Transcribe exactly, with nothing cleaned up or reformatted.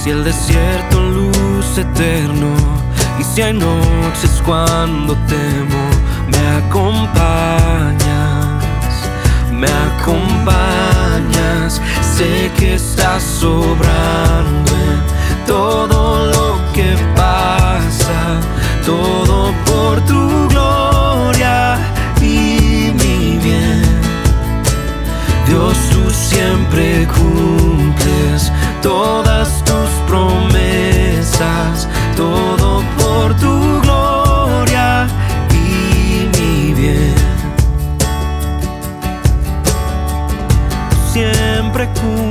Si el desierto luce eterno y si hay noches cuando temo, me acompañas, me acompañas. Sé que estás sobrando en todo lo que pasa, todo por tu gloria y mi bien. Dios, tú siempre cumples todas tus promesas, todo por tu gloria y mi bien. Siempre cumples